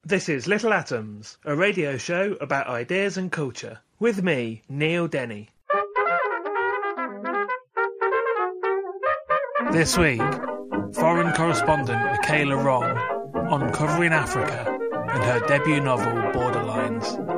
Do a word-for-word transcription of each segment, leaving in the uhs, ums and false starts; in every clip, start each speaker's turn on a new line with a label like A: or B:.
A: This is Little Atoms, a radio show about ideas and culture, with me, Neil Denny. This week, foreign correspondent Michaela Wrong on covering Africa and her debut novel, Borderlines.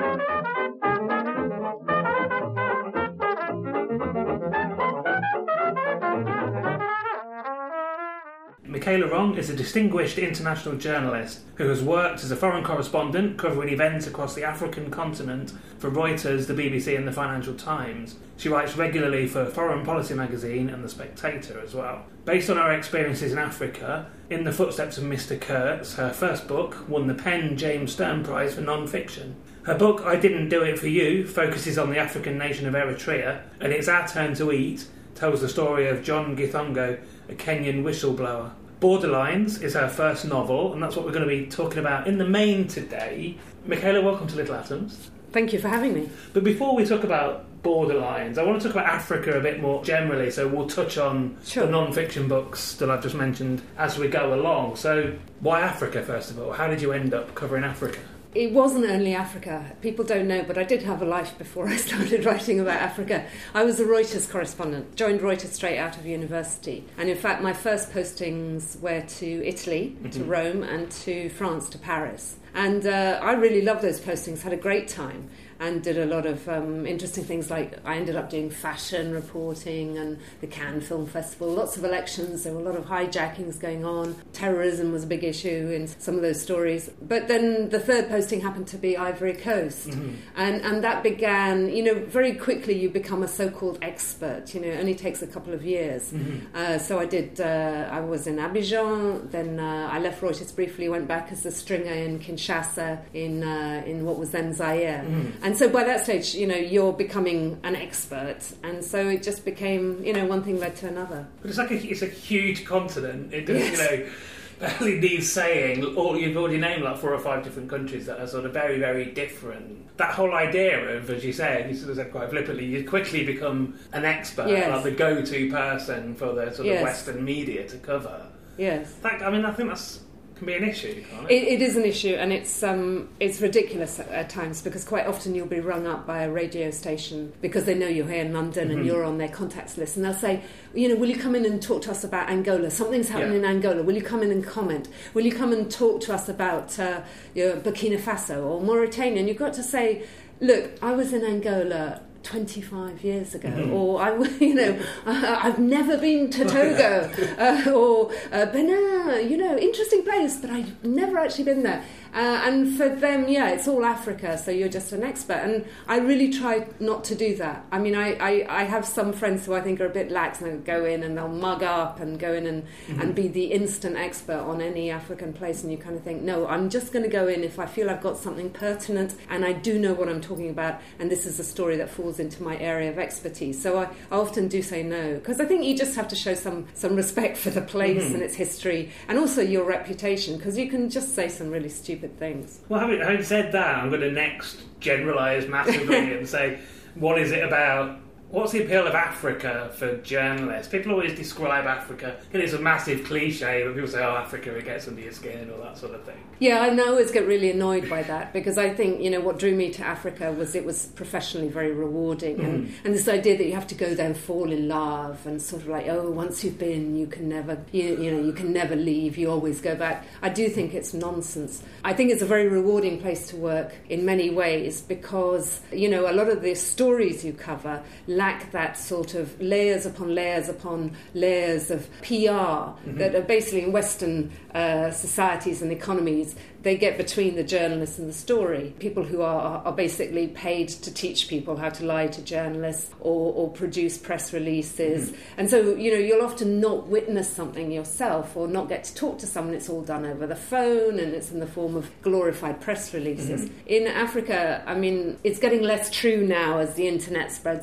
A: Michaela Wrong is a distinguished international journalist who has worked as a foreign correspondent covering events across the African continent for Reuters, the B B C and the Financial Times. She writes regularly for Foreign Policy magazine and The Spectator as well. Based on her experiences in Africa, In the Footsteps of Mister Kurtz, her first book, won the Penn James Stern Prize for non-fiction. Her book, I Didn't Do It For You, focuses on the African nation of Eritrea, and It's Our Turn to Eat tells the story of John Githongo, a Kenyan whistleblower. Borderlines is her first novel, and that's what we're going to be talking about in the main today. Michaela, welcome to Little Atoms.
B: Thank you for having me.
A: But before we talk about Borderlines, I want to talk about Africa a bit more generally, so we'll touch on
B: sure.
A: the non-fiction books that I've just mentioned as we go along. So why Africa, first of all? How did you end up covering Africa?
B: It wasn't only Africa. People don't know, but I did have a life before I started writing about Africa. I was a Reuters correspondent, joined Reuters straight out of university. And in fact, my first postings were to Italy, mm-hmm. to Rome, and to France, to Paris. And uh, I really loved those postings, had a great time, and did a lot of um, interesting things, like I ended up doing fashion reporting and the Cannes Film Festival, lots of elections, there were a lot of hijackings going on, terrorism was a big issue in some of those stories. But then the third posting happened to be Ivory Coast, mm-hmm. and, and that began, you know, very quickly you become a so-called expert, you know, it only takes a couple of years. Mm-hmm. Uh, so I did, uh, I was in Abidjan, then uh, I left Reuters briefly, went back as a stringer in Kinshasa, in, uh, in what was then Zaire. Mm-hmm. And so by that stage, you know, you're becoming an expert. And so it just became, you know, one thing led to another.
A: But it's like a, it's a huge continent. It does,
B: yes.
A: you know, barely needs saying, or you've already named like four or five different countries that are sort of very, very different. That whole idea of, as you said, you sort of said quite flippantly, you quickly become an expert,
B: yes.
A: like the go-to person for the sort of
B: yes.
A: Western media to cover.
B: Yes.
A: That, I mean, I think that's... can be an issue, can't
B: it?
A: it?
B: It is an issue, and it's um, it's ridiculous at, at times, because quite often you'll be rung up by a radio station because they know you're here in London, mm-hmm. and you're on their contacts list, and they'll say, you know, will you come in and talk to us about Angola? Something's happening yeah. in Angola. Will you come in and comment? Will you come and talk to us about uh, you know, Burkina Faso or Mauritania? And you've got to say, look, I was in Angola twenty-five years ago, mm-hmm. or I, you know, I've never been to Togo, uh, or uh, Benin, you know, interesting place, but I've never actually been there. Uh, and for them, yeah, it's all Africa, so you're just an expert. And I really try not to do that. I mean, I, I, I have some friends who I think are a bit lax, and they'll go in and they'll mug up and go in and, mm-hmm. and be the instant expert on any African place, and you kind of think, no, I'm just going to go in if I feel I've got something pertinent and I do know what I'm talking about, and this is a story that falls into my area of expertise. So I, I often do say no, because I think you just have to show some, some respect for the place mm-hmm. and its history, and also your reputation, because you can just say some really stupid things.
A: Well, having, having said that, I'm going to next generalise massively and say, what is it about, what's the appeal of Africa for journalists? People always describe Africa, and it's a massive cliche, but people say, oh, Africa, it gets under your skin, or that sort of thing.
B: Yeah, I always get really annoyed by that, because I think, you know, what drew me to Africa was it was professionally very rewarding, mm. and, and this idea that you have to go there and fall in love, and sort of like, oh, once you've been, you can never, you, you know, you can never leave, you always go back. I do think it's nonsense. I think it's a very rewarding place to work in many ways, because, you know, a lot of the stories you cover lack that sort of layers upon layers upon layers of P R mm-hmm. that are basically in Western uh, societies and economies. They get between the journalist and the story. People who are, are basically paid to teach people how to lie to journalists or, or produce press releases. Mm-hmm. And so, you know, you'll often not witness something yourself or not get to talk to someone. It's all done over the phone, and it's in the form of glorified press releases. Mm-hmm. In Africa, I mean, it's getting less true now as the internet spreads and everyone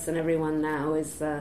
B: everyone now is uh,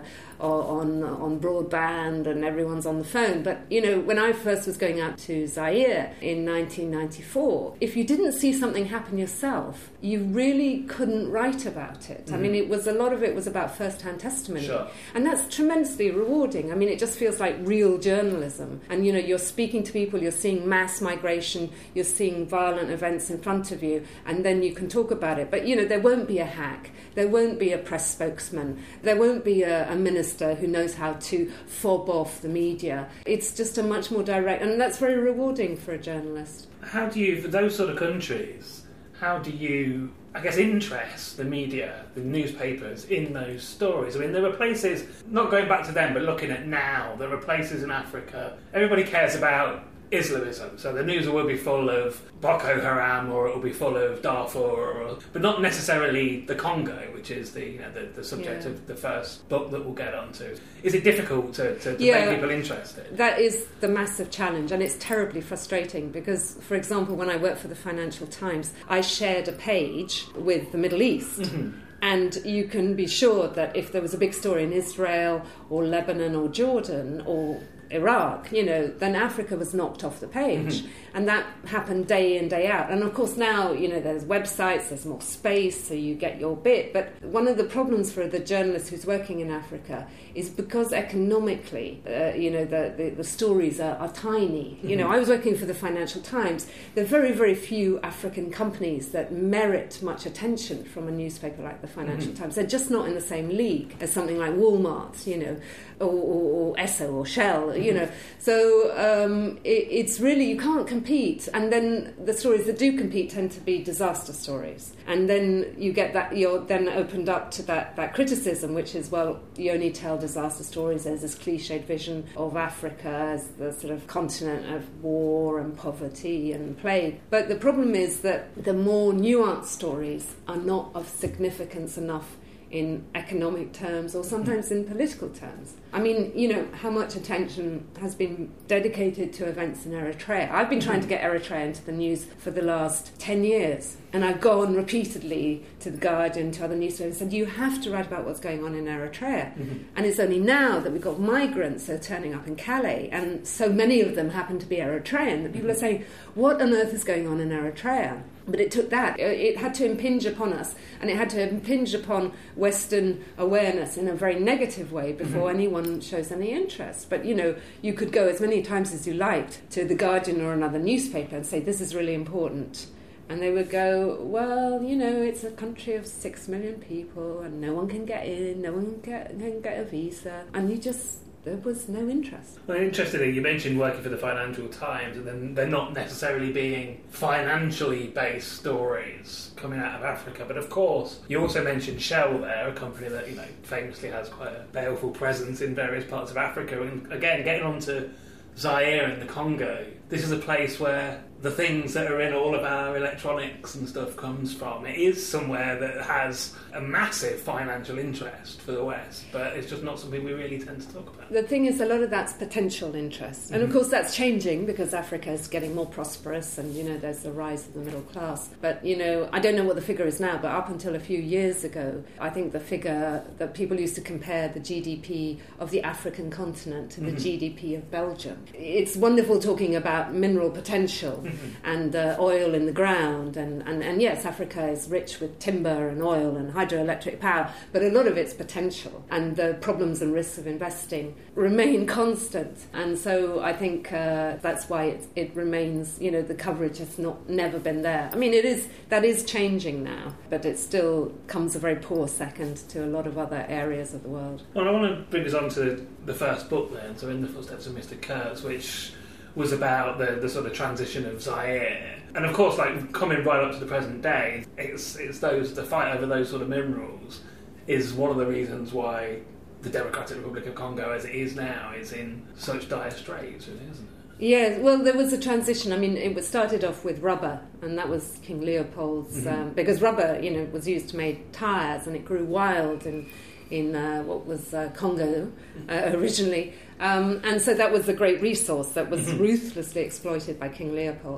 B: on on broadband and everyone's on the phone. But, you know, when I first was going out to Zaire in nineteen ninety-four, if you didn't see something happen yourself, you really couldn't write about it. Mm. I mean, it was a lot of it was about first-hand testimony.
A: Sure.
B: And that's tremendously rewarding. I mean, it just feels like real journalism. And, you know, you're speaking to people, you're seeing mass migration, you're seeing violent events in front of you, and then you can talk about it. But, you know, there won't be a hack, there won't be a press spokesman, there won't be a, a minister who knows how to fob off the media. It's just a much more direct, and that's very rewarding for a journalist.
A: How do you, for those sort of countries, how do you, I guess, interest the media, the newspapers, in those stories? I mean, there are places, not going back to them, but looking at now, there are places in Africa, everybody cares about Islamism, so the news will be full of Boko Haram, or it will be full of Darfur, or, but not necessarily the Congo, which is the you know, the, the subject yeah. of the first book that we'll get onto. Is it difficult to, to, to
B: yeah,
A: make people interested?
B: That is the massive challenge, and it's terribly frustrating because, for example, when I worked for the Financial Times, I shared a page with the Middle East. Mm-hmm. And you can be sure that if there was a big story in Israel or Lebanon or Jordan or Iraq, you know, then Africa was knocked off the page. Mm-hmm. And that happened day in, day out. And of course now, you know, there's websites, there's more space, so you get your bit. But one of the problems for the journalist who's working in Africa is because economically, uh, you know, the, the, the stories are, are tiny. Mm-hmm. You know, I was working for the Financial Times. There are very, very few African companies that merit much attention from a newspaper like the Financial mm-hmm. Times. They're just not in the same league as something like Walmart, you know, or, or, or Esso or Shell, mm-hmm. you know. So um, it, it's really, you can't compete. And then the stories that do compete tend to be disaster stories. And then you get that, you're then opened up to that, that criticism, which is, well, you only tell disaster stories. There's this cliched vision of Africa as the sort of continent of war and poverty and plague. But the problem is that the more nuanced stories are not of significance enough in economic terms or sometimes in political terms. I mean, you know, how much attention has been dedicated to events in Eritrea. I've been trying to get Eritrea into the news for the last ten years, and I've gone repeatedly to The Guardian, to other newspapers, and said, you have to write about what's going on in Eritrea. Mm-hmm. And it's only now that we've got migrants that are turning up in Calais, and so many of them happen to be Eritrean, that people are saying, what on earth is going on in Eritrea? But it took that. It had to impinge upon us, and it had to impinge upon Western awareness in a very negative way before mm-hmm. anyone shows any interest. But, you know, you could go as many times as you liked to The Guardian or another newspaper and say, this is really important. And they would go, well, you know, it's a country of six million people, and no one can get in, no one can get, can get a visa. And you just... there was no interest.
A: Well, interestingly, you mentioned working for the Financial Times, and then they're not necessarily being financially based stories coming out of Africa. But of course, you also mentioned Shell there, a company that, you know, famously has quite a baleful presence in various parts of Africa. And again, getting on to Zaire in the Congo, this is a place where the things that are in all of our electronics and stuff comes from. It is somewhere that has a massive financial interest for the West, but it's just not something we really tend to talk about.
B: The thing is, a lot of that's potential interest. And mm-hmm. of course that's changing because Africa is getting more prosperous and, you know, there's the rise of the middle class. But, you know, I don't know what the figure is now, but up until a few years ago, I think the figure that people used to compare the G D P of the African continent to the mm-hmm. G D P of Belgium. It's wonderful talking about mineral potential mm-hmm. and uh, oil in the ground. And, and, and yes, Africa is rich with timber and oil and hydroelectric power, but a lot of its potential and the problems and risks of investing remain constant. And so I think uh, that's why it, it remains, you know, the coverage has not never been there. I mean, it is that is changing now, but it still comes a very poor second to a lot of other areas of the world.
A: Well, I want to bring us on to the first book then, so In the Footsteps of Mister Kurtz, which was about the, the sort of transition of Zaire. And of course, like, coming right up to the present day, it's it's those the fight over those sort of minerals is one of the reasons why the Democratic Republic of Congo, as it is now, is in such dire straits, really, isn't it?
B: Yeah, well, there was a transition. I mean, it was started off with rubber, and that was King Leopold's, mm-hmm. um, because rubber, you know, was used to make tyres, and it grew wild in in uh, what was uh, Congo uh, originally. Um, and so that was a great resource that was mm-hmm. ruthlessly exploited by King Leopold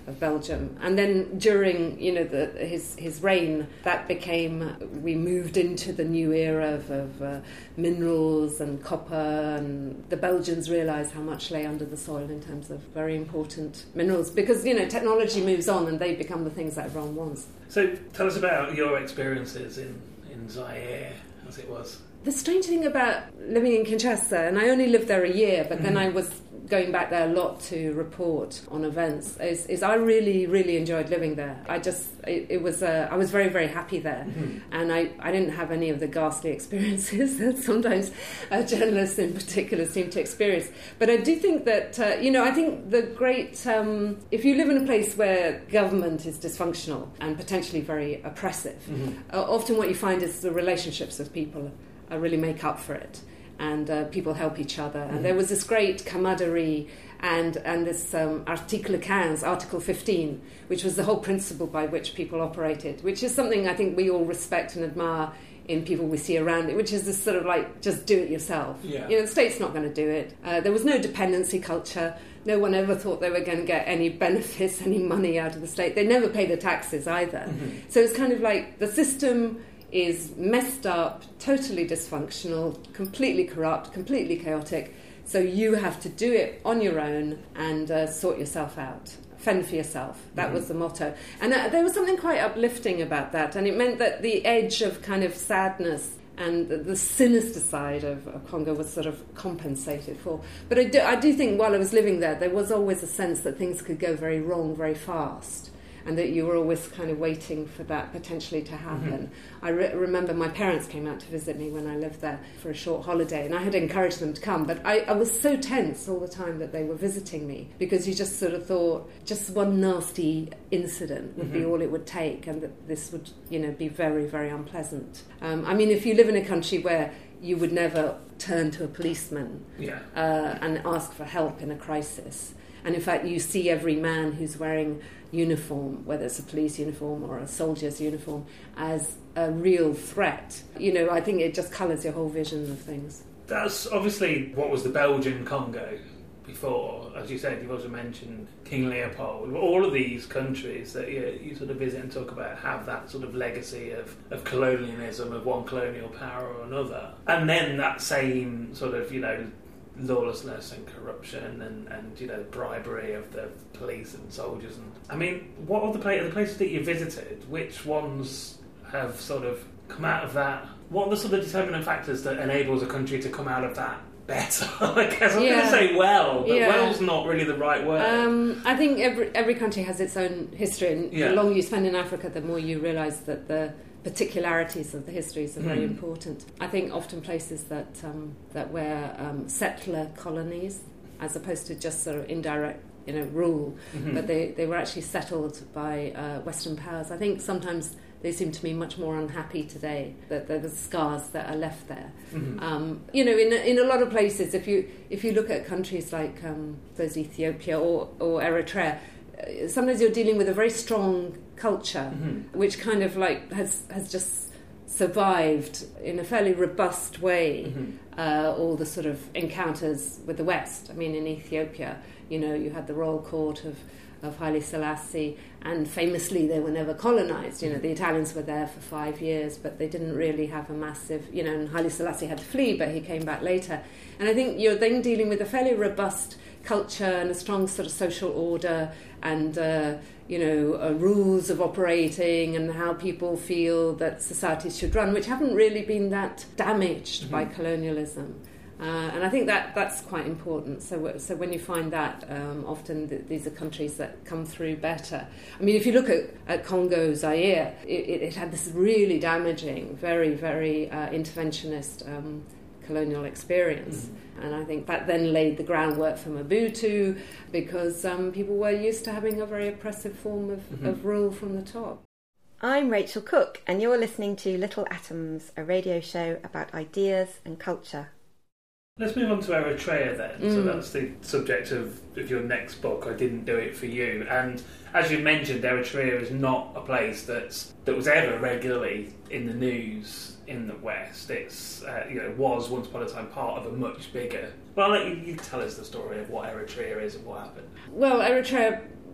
B: of Belgium. And then during, you know, the, his his reign, that became, we moved into the new era of, of uh, minerals and copper, and the Belgians realised how much lay under the soil in terms of very important minerals, because, you know, technology moves on and they become the things that everyone wants.
A: So tell us about your experiences in, in Zaire, as it was.
B: The strange thing about living in Kinshasa, and I only lived there a year, but mm. then I was going back there a lot to report on events, is, is I really, really enjoyed living there. I just, it, it was, uh, I was very, very happy there. Mm-hmm. And I, I didn't have any of the ghastly experiences that sometimes uh, journalists in particular seem to experience. But I do think that, uh, you know, I think the great, um, if you live in a place where government is dysfunctional and potentially very oppressive, mm-hmm. uh, often what you find is the relationships with people uh, really make up for it. And uh, people help each other. And mm. there was this great camaraderie and, and this um, Article fifteen, Article fifteen, which was the whole principle by which people operated, which is something I think we all respect and admire in people we see around it, which is this sort of like, just do it yourself.
A: Yeah.
B: You know, the state's not going to do it. Uh, there was no dependency culture. No one ever thought they were going to get any benefits, any money out of the state. They never pay the taxes either. Mm-hmm. So it's kind of like the system is messed up, totally dysfunctional, completely corrupt, completely chaotic. So you have to do it on your own and uh, sort yourself out. Fend for yourself. That mm-hmm. was the motto. And uh, there was something quite uplifting about that. And it meant that the edge of kind of sadness and the, the sinister side of, of Congo was sort of compensated for. But I do, I do think while I was living there, there was always a sense that things could go very wrong very fast. And that you were always kind of waiting for that potentially to happen. Mm-hmm. I re- remember my parents came out to visit me when I lived there for a short holiday, and I had encouraged them to come, but I, I was so tense all the time that they were visiting me, because you just sort of thought just one nasty incident would mm-hmm. be all it would take, and that this would, you know, be very, very unpleasant. Um, I mean, if you live in a country where you would never turn to a policeman
A: yeah.
B: uh, and ask for help in a crisis, and in fact you see every man who's wearing uniform, whether it's a police uniform or a soldier's uniform, as a real threat. You know, I think it just colours your whole vision of things.
A: That's obviously what was the Belgian Congo before. As you said, you've also mentioned King Leopold. All of these countries that you, you sort of visit and talk about have that sort of legacy of, of colonialism, of one colonial power or another. And then that same sort of, you know, lawlessness and corruption and, and you know, bribery of the police and soldiers. And I mean, what are the, pla- the places that you visited? Which ones have sort of come out of that? What are the sort of determinant factors that enables a country to come out of that better? I guess I'm
B: yeah.
A: going to say well, but
B: yeah.
A: well's not really the right word.
B: Um, I think every every country has its own history, and
A: yeah.
B: the longer you spend in Africa, the more you realise that the particularities of the histories are very mm. important. I think often places that um, that were um, settler colonies, as opposed to just sort of indirect, you know, rule, mm-hmm. but they, they were actually settled by uh, Western powers. I think sometimes they seem to me much more unhappy today, that there are scars that are left there. Mm-hmm. Um, you know, in in a lot of places, if you if you look at countries like um, those Ethiopia or, or Eritrea, sometimes you're dealing with a very strong culture, mm-hmm. which kind of like has has just survived in a fairly robust way mm-hmm. uh, all the sort of encounters with the West. I mean, in Ethiopia, you know, you had the royal court of of Haile Selassie, and famously they were never colonized. You know, the Italians were there for five years, but they didn't really have a massive, you know, and Haile Selassie had to flee, but he came back later. And I think you're then dealing with a fairly robust culture and a strong sort of social order and, uh, you know, uh, rules of operating and how people feel that societies should run, which haven't really been that damaged mm-hmm. by colonialism. Uh, and I think that that's quite important. So, so when you find that, um, often th- these are countries that come through better. I mean, if you look at, at Congo, Zaire, it, it had this really damaging, very, very uh, interventionist um, colonial experience. Mm-hmm. And I think that then laid the groundwork for Mobutu, because um, people were used to having a very oppressive form of, mm-hmm. of rule from the top.
C: I'm Rachel Cook, and you're listening to Little Atoms, a radio show about ideas and culture.
A: Let's move on to Eritrea then.
B: Mm.
A: So that's the subject of, of your next book, I Didn't Do It For You. And as you mentioned, Eritrea is not a place that's that was ever regularly in the news in the West. It's uh, you know was once upon a time part of a much bigger. Well, I'll let you, you tell us the story of what Eritrea is and what happened.
B: Well, Eritrea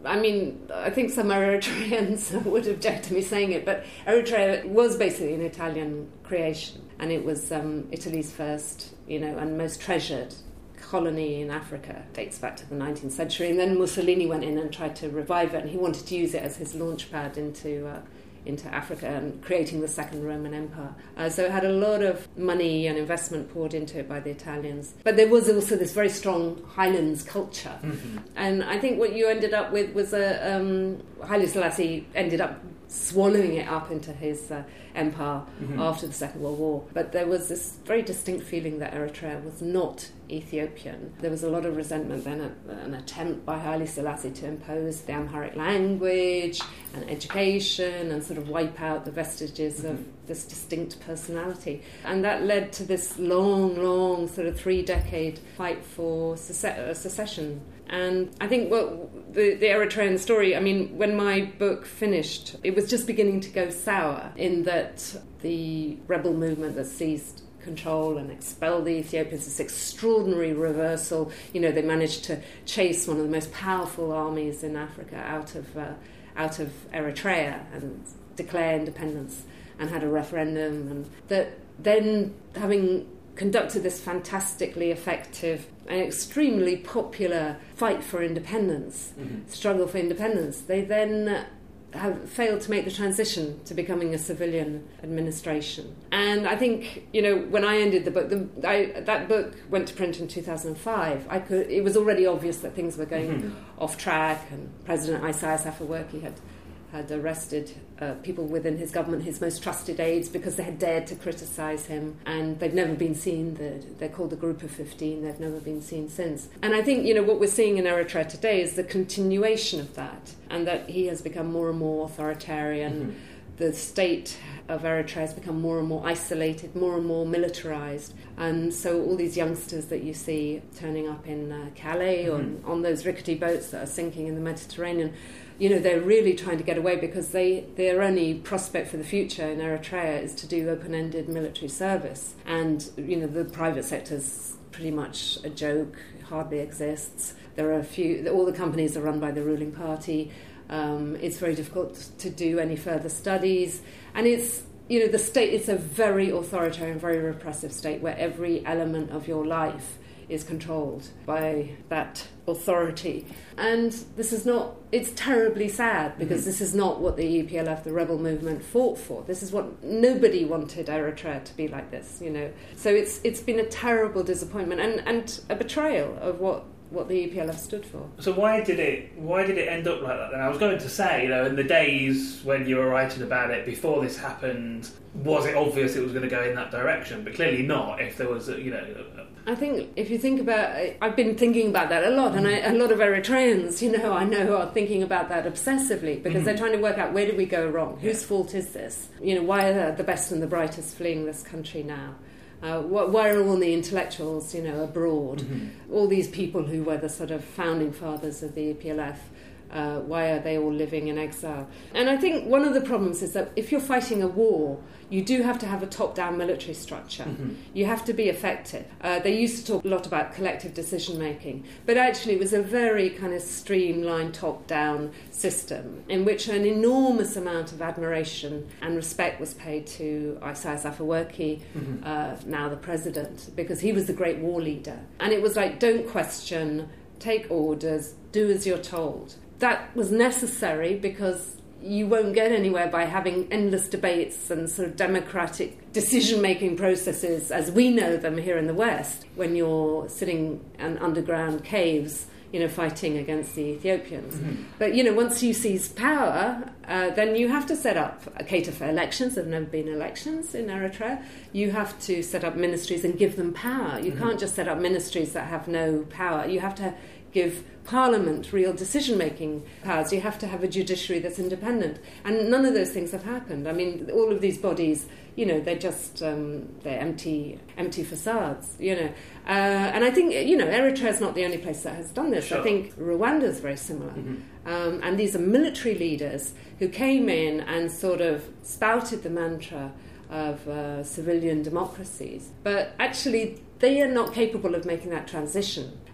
B: I mean, I think some Eritreans would object to me saying it, but Eritrea was basically an Italian creation, and it was um, Italy's first, you know, and most treasured colony in Africa. It dates back to the nineteenth century, and then Mussolini went in and tried to revive it, and he wanted to use it as his launch pad into uh, into Africa and creating the Second Roman Empire. Uh, so it had a lot of money and investment poured into it by the Italians. But there was also this very strong Highlands culture. Mm-hmm. And I think what you ended up with was a... Um, Haile Selassie ended up swallowing it up into his uh, empire mm-hmm. after the Second World War. But there was this very distinct feeling that Eritrea was not Ethiopian. There was a lot of resentment then at an attempt by Haile Selassie to impose the Amharic language and education and sort of wipe out the vestiges mm-hmm. of this distinct personality. And that led to this long, long sort of three-decade fight for sece- secession. And I think what the, the Eritrean story, I mean, when my book finished, it was just beginning to go sour in that the rebel movement that seized control and expel the Ethiopians, this extraordinary reversal. You know, they managed to chase one of the most powerful armies in Africa out of uh, out of Eritrea and declare independence and had a referendum. And that then, having conducted this fantastically effective and extremely popular fight for independence, mm-hmm. struggle for independence, they then have failed to make the transition to becoming a civilian administration. And I think, you know, when I ended the book, the, I, that book went to print in two thousand five. I could, it was already obvious that things were going mm-hmm. off track, and President Isaias Afwerki had had arrested uh, people within his government, his most trusted aides, because they had dared to criticise him, and they've never been seen. They're, they're called the Group of fifteen. They've never been seen since. And I think, you know, what we're seeing in Eritrea today is the continuation of that, and that he has become more and more authoritarian. Mm-hmm. The state of Eritrea has become more and more isolated, more and more militarised. And so all these youngsters that you see turning up in uh, Calais mm-hmm. or on those rickety boats that are sinking in the Mediterranean, you know, they're really trying to get away because they their only prospect for the future in Eritrea is to do open-ended military service. And, you know, the private sector's pretty much a joke, hardly exists. There are a few, all the companies are run by the ruling party. Um, it's very difficult to do any further studies. And it's, you know, the state, it's a very authoritarian, very repressive state where every element of your life is controlled by that authority. And this is not, it's terribly sad because mm-hmm. this is not what the E P L F, the rebel movement, fought for. This is what, nobody wanted Eritrea to be like this, you know. So it's it's been a terrible disappointment and, and a betrayal of what what the E P L F stood for.
A: So why did it why did it end up like that then? I was going to say, you know, in the days when you were writing about it before this happened, was it obvious it was going to go in that direction? But clearly not, if there was, a, you know... A...
B: I think if you think about... I've been thinking about that a lot, and I, a lot of Eritreans, you know, I know are thinking about that obsessively, because mm-hmm. they're trying to work out, where did we go wrong? Yeah. Whose fault is this? You know, why are the best and the brightest fleeing this country now? Uh, why are all the intellectuals, you know, abroad? Mm-hmm. All these people who were the sort of founding fathers of the E P L F, uh, why are they all living in exile? And I think one of the problems is that if you're fighting a war, you do have to have a top-down military structure. Mm-hmm. You have to be effective. Uh, they used to talk a lot about collective decision-making, but actually it was a very kind of streamlined top-down system in which an enormous amount of admiration and respect was paid to Isaias Afwerki, mm-hmm. uh, now the president, because he was the great war leader. And it was like, don't question, take orders, do as you're told. That was necessary because you won't get anywhere by having endless debates and sort of democratic decision-making processes as we know them here in the West when you're sitting in underground caves, you know, fighting against the Ethiopians. Mm-hmm. But, you know, once you seize power, uh, then you have to set up, uh, cater for elections. There have never been elections in Eritrea. You have to set up ministries and give them power. You mm-hmm. can't just set up ministries that have no power. You have to give Parliament real decision-making powers. You have to have a judiciary that's independent. And none of those things have happened. I mean, all of these bodies, you know, they're just, um, they're empty empty facades, you know. Uh, and I think, you know, Eritrea is not the only place that has done this. Sure. I think Rwanda is very similar. Mm-hmm. Um, and these are military leaders who came in and sort of spouted the mantra of uh, civilian democracies. But actually, they are not capable of making that transition.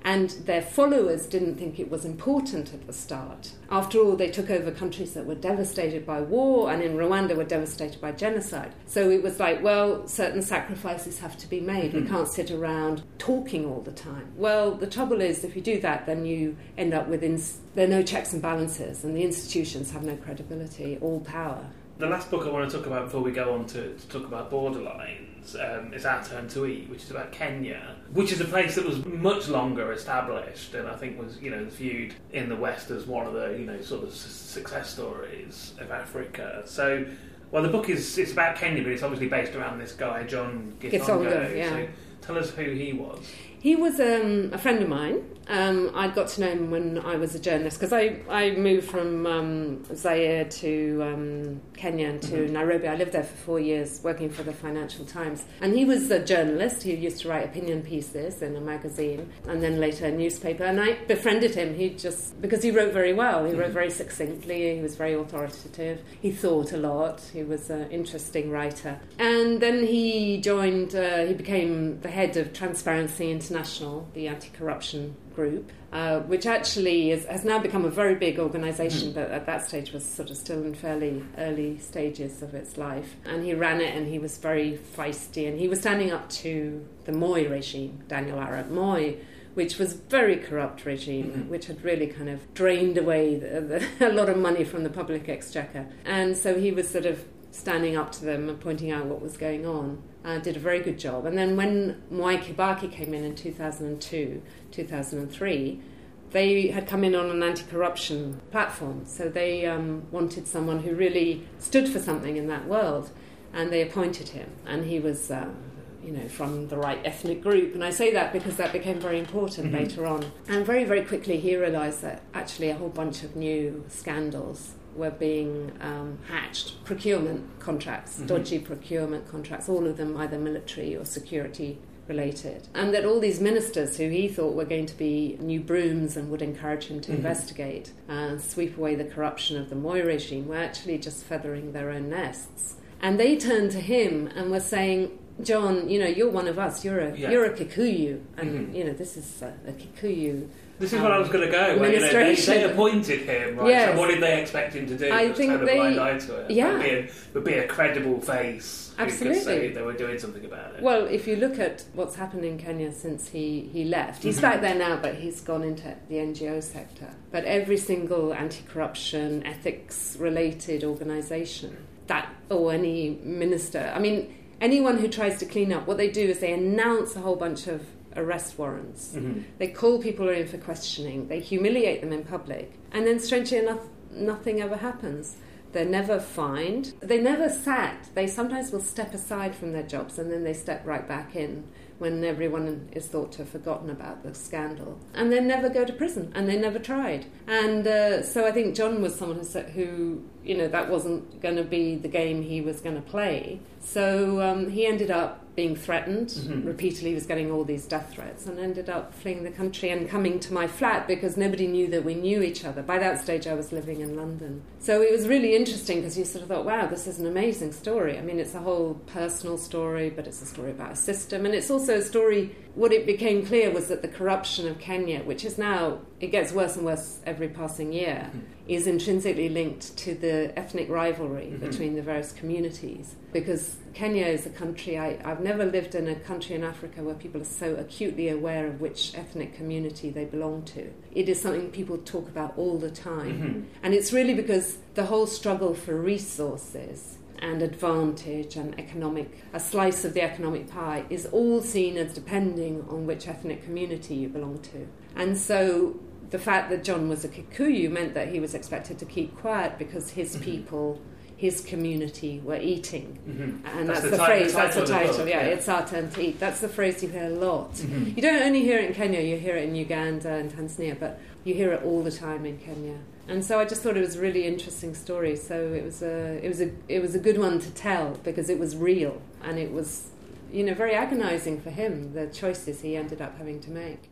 B: And their followers didn't think it was important at the start. After all, they took over countries that were devastated by war, and in Rwanda were devastated by genocide. So it was like, well, certain sacrifices have to be made. Mm-hmm. We can't sit around talking all the time. Well, the trouble is, if you do that, then you end up with... Ins- there are no checks and balances, and the institutions have no credibility or power.
A: The last book I want to talk about before we go on to, to talk about Borderlines um, is Our Turn to Eat, which is about Kenya, which is a place that was much longer established, and I think was, you know, viewed in the West as one of the, you know, sort of success stories of Africa. So, well, the book is it's about Kenya, but it's obviously based around this guy, John Githongo.
B: Githongo, yeah.
A: So tell us who he was.
B: He was um, a friend of mine. Um, I got to know him when I was a journalist, because I, I moved from um, Zaire to um, Kenya and to mm-hmm. Nairobi. I lived there for four years working for the Financial Times. And he was a journalist. He used to write opinion pieces in a magazine and then later a newspaper. And I befriended him. He just because he wrote very well. He mm-hmm. wrote very succinctly. He was very authoritative. He thought a lot. He was an interesting writer. And then he joined, uh, he became the head of Transparency International, the anti-corruption group, uh, which actually is, has now become a very big organisation, mm. but at that stage was sort of still in fairly early stages of its life. And he ran it, and he was very feisty, and he was standing up to the Moi regime, Daniel Arap Moi, which was a very corrupt regime, mm-hmm. which had really kind of drained away the, the, a lot of money from the public exchequer. And so he was sort of standing up to them and pointing out what was going on. Uh, did a very good job. And then when Mwai Kibaki came in in two thousand two, two thousand three, they had come in on an anti-corruption platform. So they um, wanted someone who really stood for something in that world, and they appointed him. And he was, uh, you know, from the right ethnic group. And I say that because that became very important mm-hmm. later on. And very, very quickly he realised that actually a whole bunch of new scandals were being um, hatched. Procurement contracts, mm-hmm. dodgy procurement contracts, all of them either military or security related. And that all these ministers who he thought were going to be new brooms and would encourage him to mm-hmm. investigate and sweep away the corruption of the Moi regime were actually just feathering their own nests. And they turned to him and were saying, John, you know, you're one of us, you're a, yeah. you're a Kikuyu, and, mm-hmm. you know, this is a, a Kikuyu
A: This is um, where I was going to go. Where, you know, they, they appointed him, right?
B: Yes.
A: So what did they expect him to do?
B: I
A: Just
B: think
A: turn a
B: they,
A: blind eye to it.
B: Yeah.
A: Would be a, would be a credible face.
B: Absolutely.
A: Who could say they were doing something about it.
B: Well, if you look at what's happened in Kenya since he, he left, he's mm-hmm. back there now, but he's gone into the N G O sector. But every single anti-corruption, ethics-related organisation, that or any minister, I mean, anyone who tries to clean up, what they do is they announce a whole bunch of arrest warrants. Mm-hmm. They call people in for questioning. They humiliate them in public. And then, strangely enough, nothing ever happens. They're never fined. They never sacked. They sometimes will step aside from their jobs and then they step right back in when everyone is thought to have forgotten about the scandal. And they never go to prison, and they never tried. And uh, so I think John was someone who, said, who, you know, that wasn't going to be the game he was going to play. So um, he ended up being threatened mm-hmm. repeatedly. He was getting all these death threats and ended up fleeing the country and coming to my flat because nobody knew that we knew each other. By that stage, I was living in London. So it was really interesting because you sort of thought, wow, this is an amazing story. I mean, it's a whole personal story, but it's a story about a system. And it's also a story, what it became clear was that the corruption of Kenya, which is now, it gets worse and worse every passing year, mm-hmm. is intrinsically linked to the ethnic rivalry mm-hmm. between the various communities. Because Kenya is a country, I, I've never lived in a country in Africa where people are so acutely aware of which ethnic community they belong to. It is something people talk about all the time. Mm-hmm. And it's really because the whole struggle for resources and advantage and economic, a slice of the economic pie is all seen as depending on which ethnic community you belong to. And so the fact that John was a Kikuyu meant that he was expected to keep quiet because his mm-hmm. people, his community were eating. Mm-hmm. And that's, that's the, the phrase, that's the title, the yeah, yeah, it's our turn to eat. That's the phrase you hear a lot. Mm-hmm. You don't only hear it in Kenya, you hear it in Uganda and Tanzania, but you hear it all the time in Kenya. And so I just thought it was a really interesting story. So it was a, it was a, it was a good one to tell because it was real and it was, you know, very agonising for him, the choices he ended up having to make.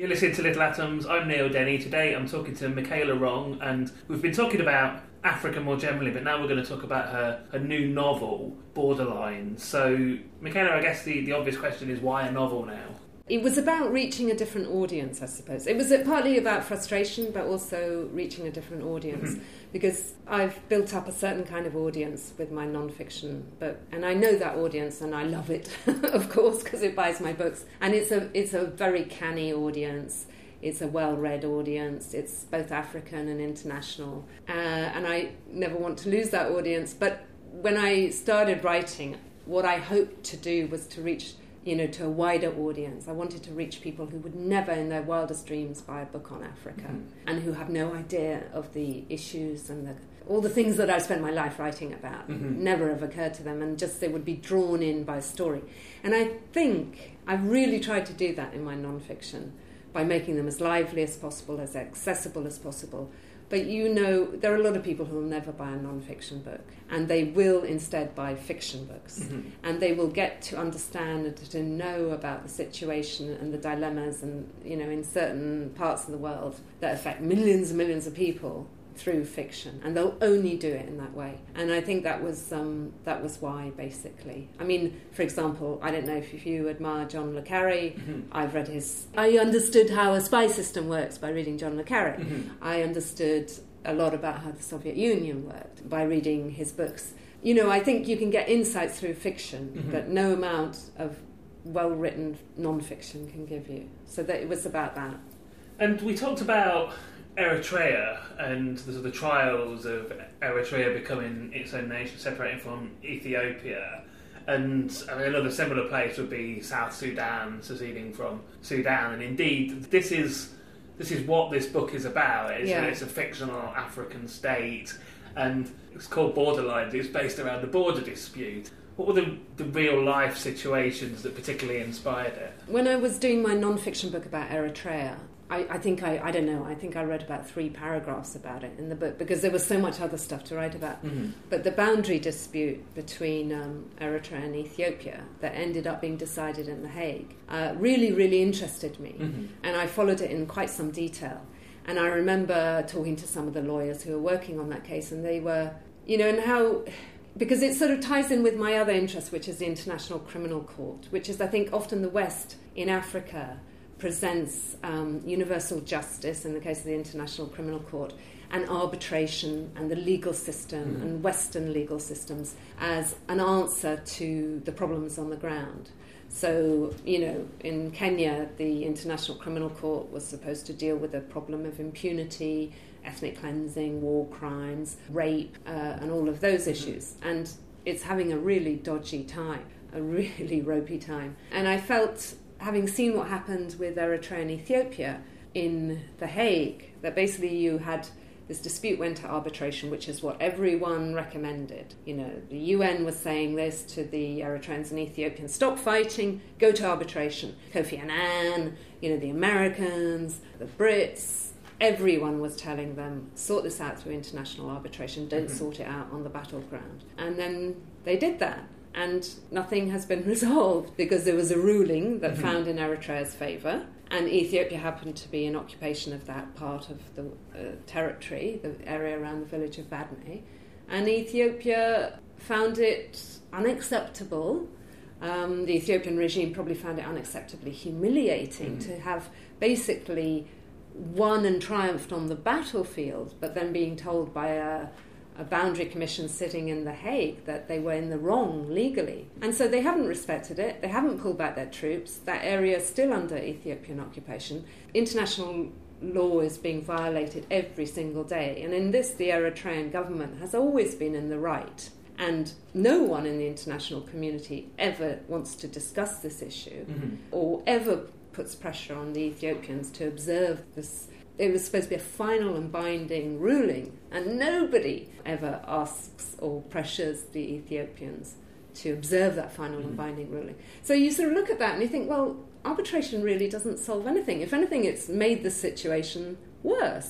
A: You're listening to Little Atoms. I'm Neil Denny. Today I'm talking to Michaela Wrong, and we've been talking about Africa more generally, but now we're going to talk about her, her new novel, Borderline. So, Michaela, I guess the, the obvious question is, why a novel now?
B: It was about reaching a different audience, I suppose. It was partly about frustration, but also reaching a different audience. Mm-hmm. Because I've built up a certain kind of audience with my non-fiction book, and I know that audience, and I love it, of course, because it buys my books. And it's a it's a very canny audience. It's a well-read audience. It's both African and international, uh, and I never want to lose that audience. But when I started writing, what I hoped to do was to reach, you know, to a wider audience. I wanted to reach people who would never in their wildest dreams buy a book on Africa, mm-hmm. and who have no idea of the issues and the, all the things that I've spent my life writing about. Mm-hmm. Never have occurred to them, and just they would be drawn in by a story. And I think I've really tried to do that in my non-fiction by making them as lively as possible, as accessible as possible. But you know, there are a lot of people who will never buy a non-fiction book, and they will instead buy fiction books. Mm-hmm. And they will get to understand and to know about the situation and the dilemmas, and, you know, in certain parts of the world that affect millions and millions of people through fiction, and they'll only do it in that way. And I think that was um, that was why, basically. I mean, for example, I don't know if, if you admire John le Carré. Mm-hmm. I've read his... I understood how a spy system works by reading John le Carré. Mm-hmm. I understood a lot about how the Soviet Union worked by reading his books. You know, I think you can get insights through fiction mm-hmm. that no amount of well-written non-fiction can give you. So that it was about that.
A: And we talked about Eritrea and the, the trials of Eritrea becoming its own nation, separating from Ethiopia. And I mean, another similar place would be South Sudan, seceding from Sudan. And indeed, this is this is what this book is about. It's, yeah. it's a fictional African state, and it's called Borderline. It's based around the border dispute. What were the, the real-life situations that particularly inspired it?
B: When I was doing my non-fiction book about Eritrea, I, I think I, I don't know, I think I read about three paragraphs about it in the book, because there was so much other stuff to write about. Mm-hmm. But the boundary dispute between um, Eritrea and Ethiopia that ended up being decided in The Hague uh, really, really interested me. Mm-hmm. And I followed it in quite some detail. And I remember talking to some of the lawyers who were working on that case, and they were, you know, and how... Because it sort of ties in with my other interest, which is the International Criminal Court, which is, I think, often the West in Africa presents um, universal justice, in the case of the International Criminal Court, and arbitration and the legal system mm. and Western legal systems as an answer to the problems on the ground. So, you know, in Kenya, the International Criminal Court was supposed to deal with the problem of impunity, ethnic cleansing, war crimes, rape, uh, and all of those issues. And it's having a really dodgy time, a really ropey time. And I felt, having seen what happened with Eritrea and Ethiopia in The Hague, that basically you had this dispute went to arbitration, which is what everyone recommended. You know, the U N was saying this to the Eritreans and Ethiopians: stop fighting, go to arbitration. Kofi Annan, you know, the Americans, the Brits, everyone was telling them, sort this out through international arbitration, don't mm-hmm. sort it out on the battleground. And then they did that. And nothing has been resolved, because there was a ruling that mm-hmm. found in Eritrea's favour, and Ethiopia happened to be in occupation of that part of the uh, territory, the area around the village of Badme, and Ethiopia found it unacceptable. Um, the Ethiopian regime probably found it unacceptably humiliating mm-hmm. to have basically won and triumphed on the battlefield, but then being told by a a boundary commission sitting in The Hague that they were in the wrong legally. And so they haven't respected it. They haven't pulled back their troops. That area is still under Ethiopian occupation. International law is being violated every single day. And in this, the Eritrean government has always been in the right. And no one in the international community ever wants to discuss this issue mm-hmm. or ever puts pressure on the Ethiopians to observe this. It was supposed to be a final and binding ruling, and nobody ever asks or pressures the Ethiopians to observe that final mm. and binding ruling. So you sort of look at that and you think, well, arbitration really doesn't solve anything. If anything, it's made the situation worse,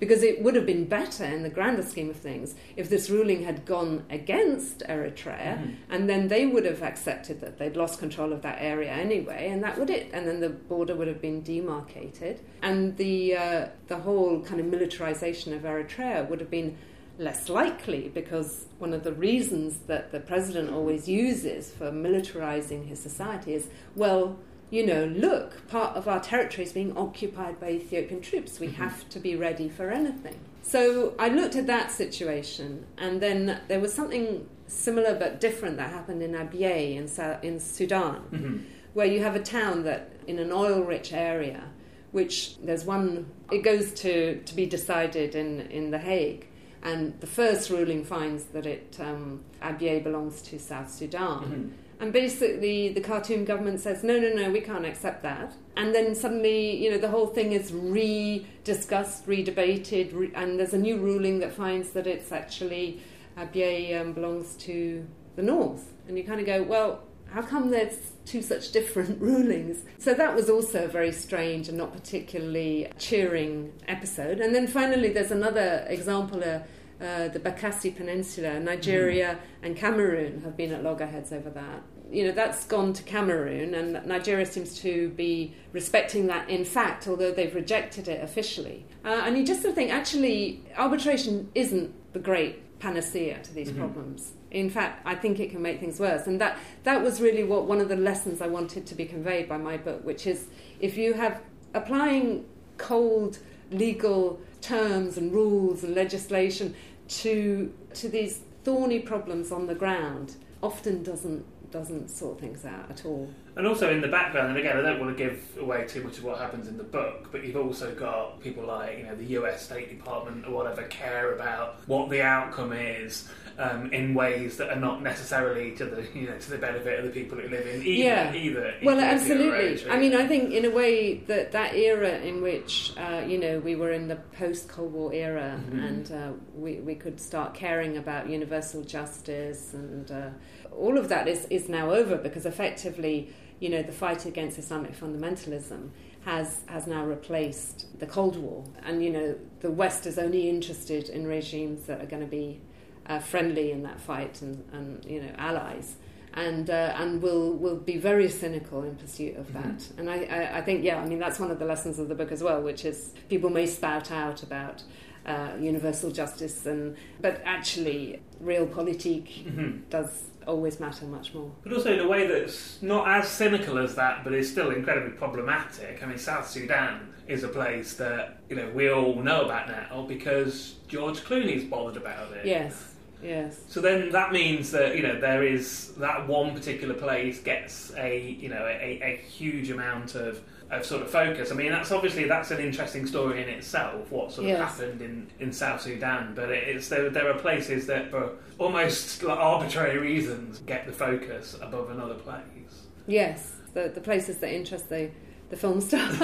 B: because it would have been better in the grander scheme of things if this ruling had gone against Eritrea, mm. and then they would have accepted that they'd lost control of that area anyway, and that would it, and then the border would have been demarcated, and the uh, the whole kind of militarization of Eritrea would have been less likely, because one of the reasons that the president always uses for militarizing his society is, well, you know, look, part of our territory is being occupied by Ethiopian troops. We mm-hmm. have to be ready for anything. So I looked at that situation, and then there was something similar but different that happened in Abyei in, South, in Sudan, mm-hmm. where you have a town that, in an oil-rich area, which there's one, it goes to, to be decided in, in The Hague, and the first ruling finds that it um, Abyei belongs to South Sudan. Mm-hmm. And basically, the Khartoum government says, no, no, no, we can't accept that. And then suddenly, you know, the whole thing is re-discussed, re-debated, re- and there's a new ruling that finds that it's actually, Abyei um, belongs to the north. And you kind of go, well, how come there's two such different rulings? So that was also a very strange and not particularly cheering episode. And then finally, there's another example, uh, Uh, the Bakassi Peninsula, Nigeria mm. and Cameroon have been at loggerheads over that. You know, that's gone to Cameroon, and Nigeria seems to be respecting that in fact, although they've rejected it officially. Uh, and you just sort of think, actually, arbitration isn't the great panacea to these mm-hmm. problems. In fact, I think it can make things worse. And that, that was really what one of the lessons I wanted to be conveyed by my book, which is if you have applying cold legal terms and rules and legislation to to these thorny problems on the ground, often doesn't doesn't sort things out at all.
A: And also in the background, and again, I don't want to give away too much of what happens in the book, but you've also got people like, you know, the U S State Department or whatever care about what the outcome is um, in ways that are not necessarily to the, you know, to the benefit of the people who live in either.
B: Yeah.
A: either
B: well,
A: either
B: absolutely. I mean, I think in a way that that era in which, uh, you know, we were in the post-Cold War era mm-hmm. and uh, we, we could start caring about universal justice and uh, all of that is, is now over, because effectively, you know, the fight against Islamic fundamentalism has has now replaced the Cold War. And, you know, the West is only interested in regimes that are going to be uh, friendly in that fight and, and you know, allies. And uh, and will will be very cynical in pursuit of that. Mm-hmm. And I, I, I think, yeah, I mean, that's one of the lessons of the book as well, which is people may spout out about uh, universal justice, and but actually realpolitik mm-hmm. does always matter much more.
A: But also in a way that's not as cynical as that, but is still incredibly problematic. I mean, South Sudan is a place that, you know, we all know about now because George Clooney's bothered about it.
B: Yes, yes.
A: So then that means that, you know, there is that one particular place gets a, you know, a, a huge amount of of sort of focus. I mean, that's obviously that's an interesting story in itself, what sort of yes. happened in, in South Sudan. But it's there, there are places that, for almost like arbitrary reasons, get the focus above another place.
B: Yes, the the places that interest the the film stars.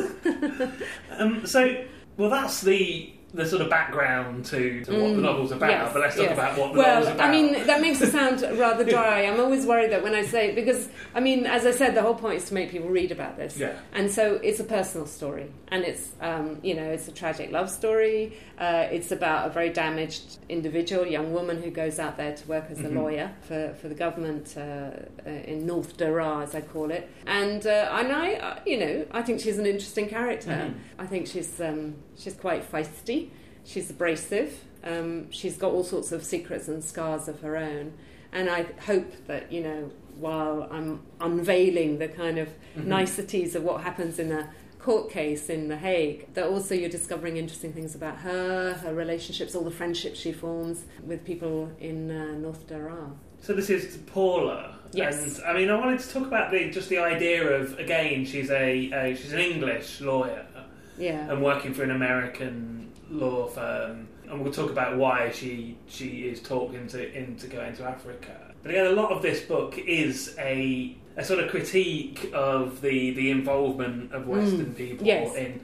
A: um, so, well, that's the. the sort of background to, to what mm, the novel's about, yes, but let's talk yes. about what the
B: well,
A: novel's about.
B: I mean, that makes it sound rather dry. I'm always worried that when I say, because, I mean, as I said, the whole point is to make people read about this.
A: Yeah.
B: And so it's a personal story. And it's, um, you know, it's a tragic love story. Uh, it's about a very damaged individual, young woman who goes out there to work as a mm-hmm. lawyer for, for the government uh, uh, in North Daraa, as I call it. And, uh, and I, uh, you know, I think she's an interesting character. Mm-hmm. I think she's um, she's quite feisty. She's abrasive. Um, she's got all sorts of secrets and scars of her own. And I hope that, you know, while I'm unveiling the kind of mm-hmm. niceties of what happens in a court case in The Hague, that also you're discovering interesting things about her, her relationships, all the friendships she forms with people in uh, North Daraa.
A: So this is Paula.
B: Yes.
A: And I mean, I wanted to talk about the just the idea of, again, she's a, a she's an English lawyer.
B: Yeah.
A: And working for an American law firm, and we'll talk about why she she is talked into into going to Africa. But again, a lot of this book is a a sort of critique of the, the involvement of Western mm, people
B: yes.
A: in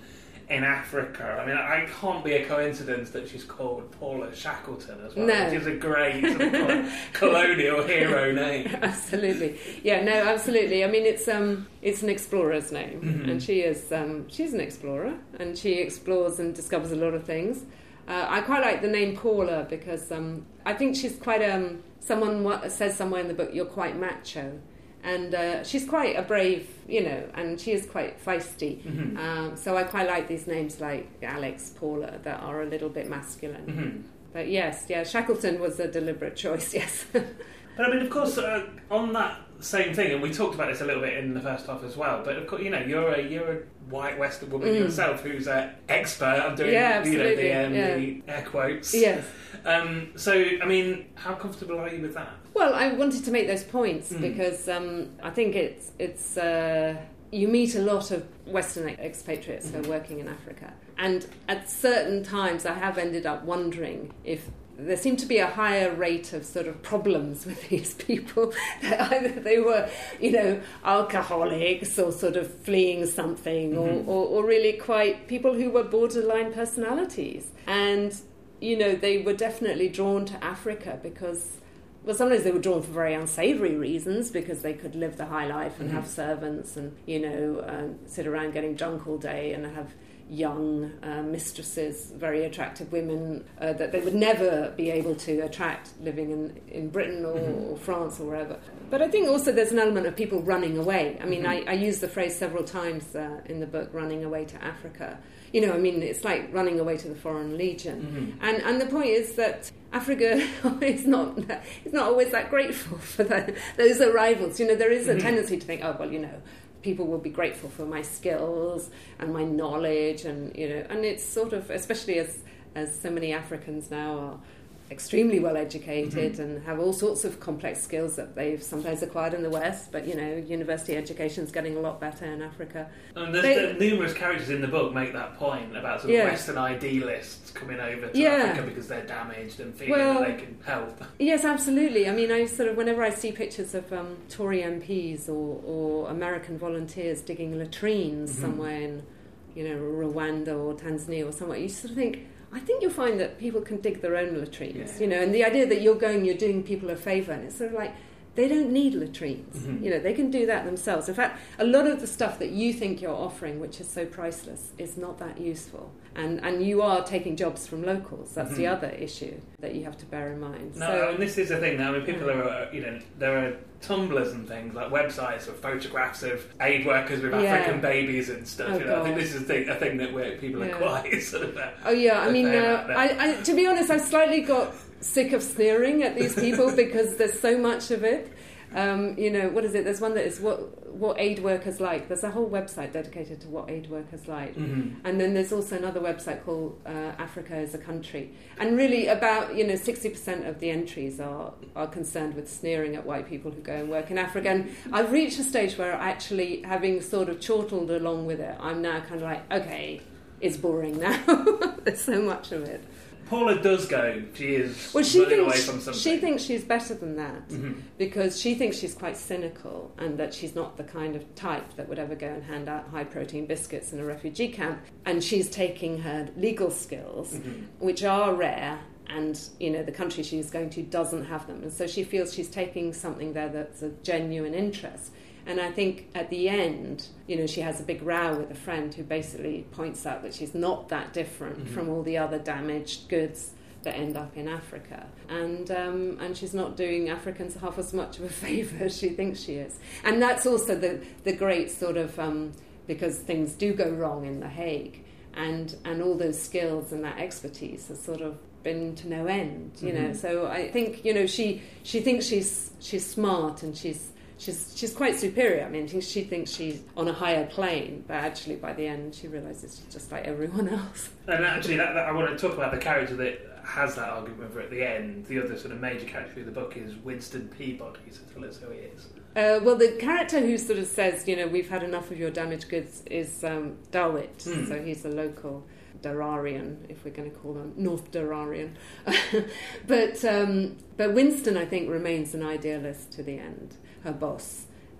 A: in Africa. I mean, it can't be a coincidence that she's called Paula Shackleton as well,
B: no.
A: which is a great sort of colonial hero name.
B: Absolutely, yeah, no, absolutely. I mean, it's um, it's an explorer's name,
A: mm-hmm.
B: and she is um, she's an explorer, and she explores and discovers a lot of things. Uh, I quite like the name Paula because um, I think she's quite um, someone what says somewhere in the book, you're quite macho. And uh, she's quite a brave, you know, and she is quite feisty.
A: Mm-hmm.
B: Um, so I quite like these names like Alex, Paula, that are a little bit masculine.
A: Mm-hmm.
B: But yes, yeah, Shackleton was a deliberate choice, yes.
A: But I mean, of course, uh, on that same thing, and we talked about this a little bit in the first half as well. But of course, you know, you're a you're a white Western woman mm. yourself who's an expert. I'm doing
B: yeah,
A: you know the, um,
B: yeah.
A: the air quotes.
B: Yes.
A: Um, so I mean, how comfortable are you with that?
B: Well, I wanted to make those points mm. because um, I think it's it's uh, you meet a lot of Western expatriates mm. who are working in Africa, and at certain times I have ended up wondering if there seemed to be a higher rate of sort of problems with these people. That either they were, you know, alcoholics or sort of fleeing something, mm-hmm. or, or, or really quite people who were borderline personalities. And, you know, they were definitely drawn to Africa because, well, sometimes they were drawn for very unsavoury reasons because they could live the high life and mm-hmm. have servants and, you know, uh, sit around getting drunk all day and have young uh, mistresses, very attractive women uh, that they would never be able to attract living in, in Britain or, mm-hmm. or France or wherever. But I think also there's an element of people running away. I mean, mm-hmm. I, I use the phrase several times uh, in the book, running away to Africa. You know, I mean, it's like running away to the Foreign Legion. Mm-hmm. And and the point is that Africa is not is not always that grateful for the, those arrivals. You know, there is a mm-hmm. tendency to think, oh, well, you know, people will be grateful for my skills and my knowledge, and you know, and it's sort of, especially as as so many Africans now are extremely well educated mm-hmm. and have all sorts of complex skills that they've sometimes acquired in the West, but you know, university education is getting a lot better in Africa.
A: And there's they, the numerous characters in the book make that point about sort of
B: yeah.
A: Western idealists coming over to
B: yeah.
A: Africa because they're damaged and feeling
B: well,
A: that they can help.
B: Yes, absolutely. I mean, I sort of, whenever I see pictures of um, Tory M Ps or, or American volunteers digging latrines mm-hmm. somewhere in, you know, Rwanda or Tanzania or somewhere, you sort of think, I think you'll find that people can dig their own latrines, yeah. you know, and the idea that you're going, you're doing people a favour, and it's sort of like, they don't need latrines, mm-hmm. you know, they can do that themselves. In fact, a lot of the stuff that you think you're offering, which is so priceless, is not that useful. And and you are taking jobs from locals. That's mm-hmm. the other issue that you have to bear in mind.
A: No,
B: so,
A: and this is the thing now. I mean, people
B: yeah.
A: are, you know, there are Tumblrs and things, like websites with photographs of aid workers with African
B: yeah.
A: babies and stuff.
B: Oh,
A: you know, I think
B: God.
A: this is a thing, a thing that where people
B: yeah.
A: are quite sort of... Uh,
B: oh, yeah, I mean, uh, I, I, to be honest, I've slightly got sick of sneering at these people because there's so much of it. Um, you know, what is it? There's one that is what what aid workers like. There's a whole website dedicated to what aid workers like. Mm-hmm. And then there's also another website called uh, Africa is a Country. And really about, you know, sixty percent of the entries are, are concerned with sneering at white people who go and work in Africa. And I've reached a stage where actually, having sort of chortled along with it, I'm now kind of like, okay, it's boring now. There's so much of it.
A: Paula does go. She is
B: well, she
A: running
B: thinks,
A: away from something.
B: She thinks she's better than that
A: mm-hmm.
B: because she thinks she's quite cynical and that she's not the kind of type that would ever go and hand out high-protein biscuits in a refugee camp. And she's taking her legal skills, mm-hmm. which are rare, and you know the country she's going to doesn't have them. And so she feels she's taking something there that's a genuine interest. And I think at the end, you know, she has a big row with a friend who basically points out that she's not that different mm-hmm. from all the other damaged goods that end up in Africa. And um, and she's not doing Africans half as much of a favour as she thinks she is. And that's also the, the great sort of, um, because things do go wrong in The Hague, and, and all those skills and that expertise has sort of been to no end, you mm-hmm. know. So I think, you know, she she thinks she's she's smart and she's She's she's quite superior. I mean, she thinks she's on a higher plane, but actually by the end she realises she's just like everyone else.
A: And actually, that, that, I want to talk about the character that has that argument with her at the end. The other sort of major character of the book is Winston Peabody, so tell us who he is.
B: Uh, well, the character who sort of says, you know, we've had enough of your damaged goods is um, Darwit, mm. so he's a local Dararian, if we're going to call them North Dararian. but um, but Winston, I think, remains an idealist to the end. Her boss,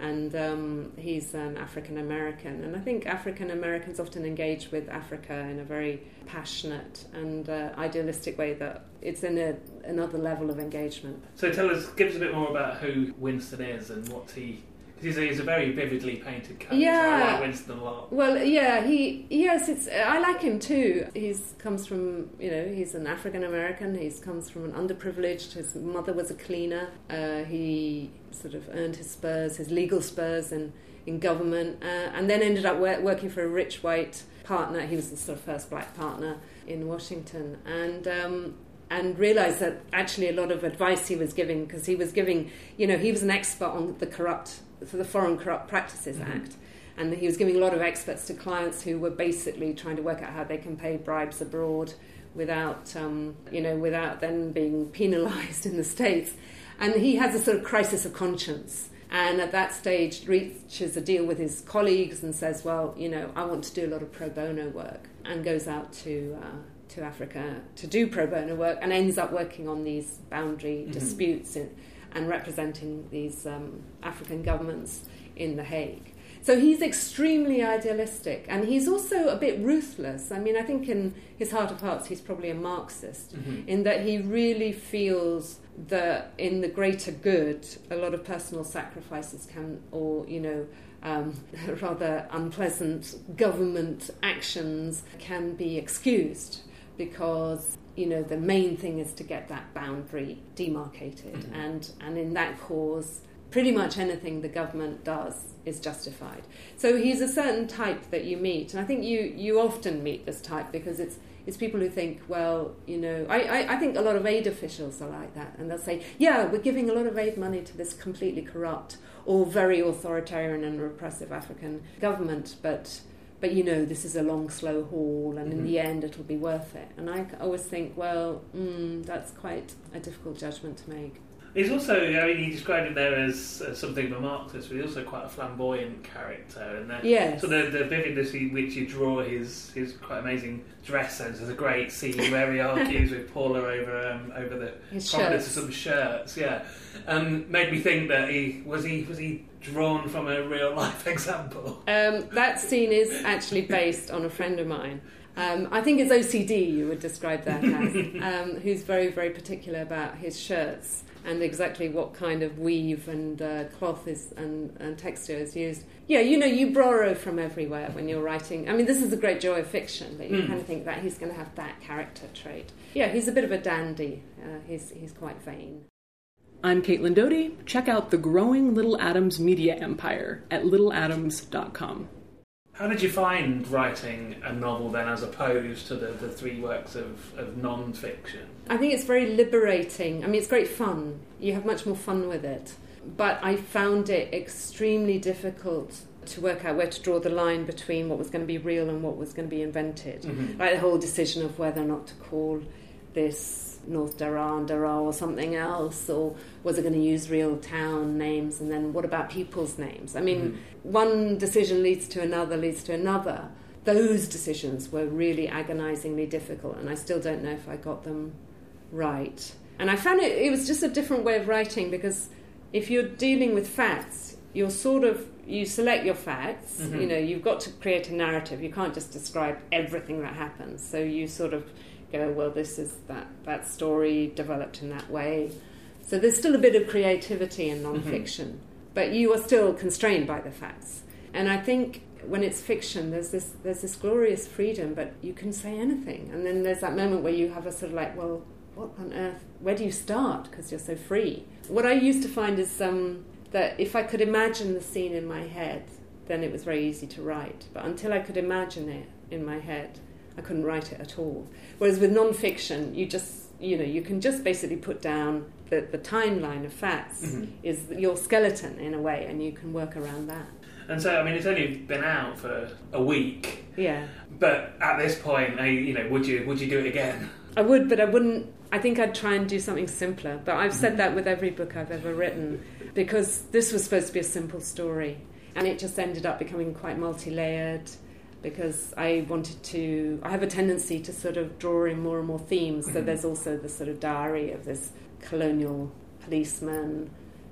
B: And um, he's an African American, and I think African Americans often engage with Africa in a very passionate and uh, idealistic way that it's in a, another level of engagement.
A: So tell us, give us a bit more about who Winston is and what he... Because he's, he's a very vividly painted character.
B: Yeah.
A: I like Winston a lot.
B: Well, yeah, he yes, it's I like him too. He's comes from you know he's an African American. He comes from an underprivileged. His mother was a cleaner. Uh, he sort of earned his spurs, his legal spurs, in in government, uh, and then ended up wor- working for a rich white partner. He was the sort of first black partner in Washington, and. Um, and realised that actually a lot of advice he was giving, because he was giving, you know, he was an expert on the corrupt, for the Foreign Corrupt Practices mm-hmm. Act, and he was giving a lot of experts to clients who were basically trying to work out how they can pay bribes abroad without, um, you know, without then being penalised in the States. And he has a sort of crisis of conscience. And at that stage reaches a deal with his colleagues and says, well, you know, I want to do a lot of pro bono work, and goes out to... Uh, to Africa to do pro bono work, and ends up working on these boundary mm-hmm. disputes in, and representing these um, African governments in The Hague. So he's extremely idealistic, and he's also a bit ruthless. I mean, I think in his heart of hearts he's probably a Marxist, mm-hmm. in that he really feels that in the greater good a lot of personal sacrifices can, or, you know, Um, rather unpleasant government actions can be excused, because, you know, the main thing is to get that boundary demarcated, mm-hmm. and, and in that cause pretty much anything the government does is justified. So he's a certain type that you meet, and I think you, you often meet this type, because it's it's people who think, well, you know, I, I, I think a lot of aid officials are like that, and they'll say, yeah, we're giving a lot of aid money to this completely corrupt or very authoritarian and repressive African government, but, but you know, this is a long, slow haul, and mm-hmm. in the end it'll be worth it. And I always think, well, mm, that's quite a difficult judgment to make.
A: He's also, I mean, he described him there as, as something of a Marxist, but he's also quite a flamboyant character. And the,
B: yes.
A: So the, the vividness in which you draw his, his quite amazing dress sense. There's a great scene where he argues with Paula over um, over the
B: his
A: prominence
B: shirts.
A: of some shirts. Yeah, um, made me think that he was he was he drawn from a real life example.
B: Um, that scene is actually based on a friend of mine. Um, I think it's O C D you would describe that as, um, who's very, very particular about his shirts and exactly what kind of weave and uh, cloth is and, and texture is used. Yeah, you know, you borrow from everywhere when you're writing. I mean, this is the great joy of fiction, that you mm. kind of think that he's going to have that character trait. Yeah, he's a bit of a dandy. Uh, he's he's quite vain.
D: I'm Caitlin Doty. Check out the growing Little Atoms media empire at little atoms dot com.
A: How did you find writing a novel then, as opposed to the, the three works of, of non-fiction?
B: I think it's very liberating. I mean, it's great fun. You have much more fun with it. But I found it extremely difficult to work out where to draw the line between what was going to be real and what was going to be invented. Mm-hmm. Like the whole decision of whether or not to call this North Daran, Darar or something else, or was it going to use real town names, and then what about people's names? I mean, mm-hmm. one decision leads to another, leads to another. Those decisions were really agonisingly difficult, and I still don't know if I got them right. And I found it, it was just a different way of writing, because if you're dealing with facts, you're sort of, you select your facts, mm-hmm. you know, you've got to create a narrative. You can't just describe everything that happens. So you sort of go, well, this is that, that story developed in that way. So there's still a bit of creativity in non-fiction, mm-hmm. but you are still constrained by the facts. And I think when it's fiction, there's this there's this glorious freedom, but you can say anything. And then there's that moment where you have a sort of like, well, what on earth, where do you start? Because you're so free. What I used to find is um, that if I could imagine the scene in my head, then it was very easy to write. But until I could imagine it in my head, I couldn't write it at all. Whereas with non-fiction, you just, you know, you can just basically put down the, the timeline of facts mm-hmm. is your skeleton in a way, and you can work around that.
A: And so, I mean, it's only been out for a week.
B: Yeah.
A: But at this point, I, you know, would you would you do it again?
B: I would, but I wouldn't. I think I'd try and do something simpler. But I've said that with every book I've ever written, because this was supposed to be a simple story, and it just ended up becoming quite multi-layered. Because I wanted to, I have a tendency to sort of draw in more and more themes. So there's also the sort of diary of this colonial policeman,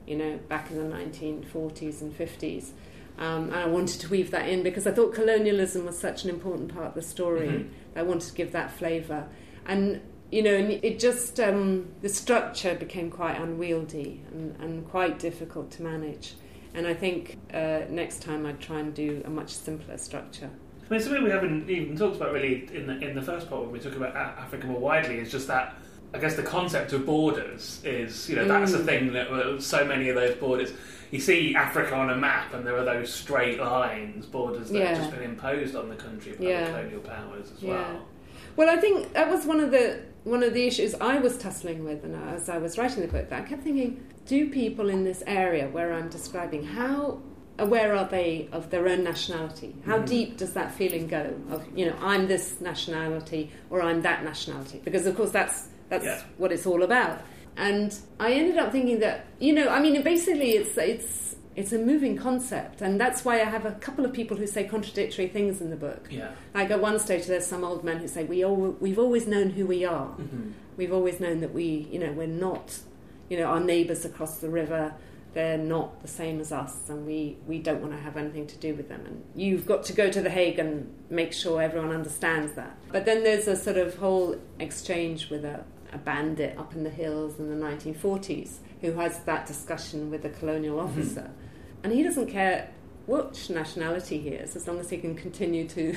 B: you know, back in the nineteen forties and fifties. Um, and I wanted to weave that in because I thought colonialism was such an important part of the story. Mm-hmm. I wanted to give that flavour. And, you know, it just, um, the structure became quite unwieldy and, and quite difficult to manage. And I think uh, next time I'd try and do a much simpler structure.
A: I mean, something we haven't even talked about really in the, in the first part when we talk about Africa more widely is just that, I guess the concept of borders is, you know, that's
B: mm.
A: the thing that well, so many of those borders, you see Africa on a map and there are those straight lines, borders that
B: yeah.
A: have just been imposed on the country by
B: yeah.
A: the colonial powers as
B: yeah.
A: well.
B: Well, I think that was one of the one of the issues I was tussling with, and as I was writing the book, that I kept thinking, do people in this area where I'm describing, how aware are they of their own nationality? How mm-hmm. deep does that feeling go of, you know, I'm this nationality or I'm that nationality? Because, of course, that's that's
A: yeah.
B: what it's all about. And I ended up thinking that, you know, I mean, basically it's it's it's a moving concept, and that's why I have a couple of people who say contradictory things in the book.
A: Yeah.
B: Like at one stage, there's some old men who say we all we've always known who we are.
A: Mm-hmm.
B: We've always known that we, you know, we're not, you know, our neighbours across the river. They're not the same as us, and we, we don't want to have anything to do with them. And you've got to go to The Hague and make sure everyone understands that. But then there's a sort of whole exchange with a, a bandit up in the hills in the nineteen forties who has that discussion with the colonial officer. Mm-hmm. And he doesn't care which nationality he is, as long as he can continue to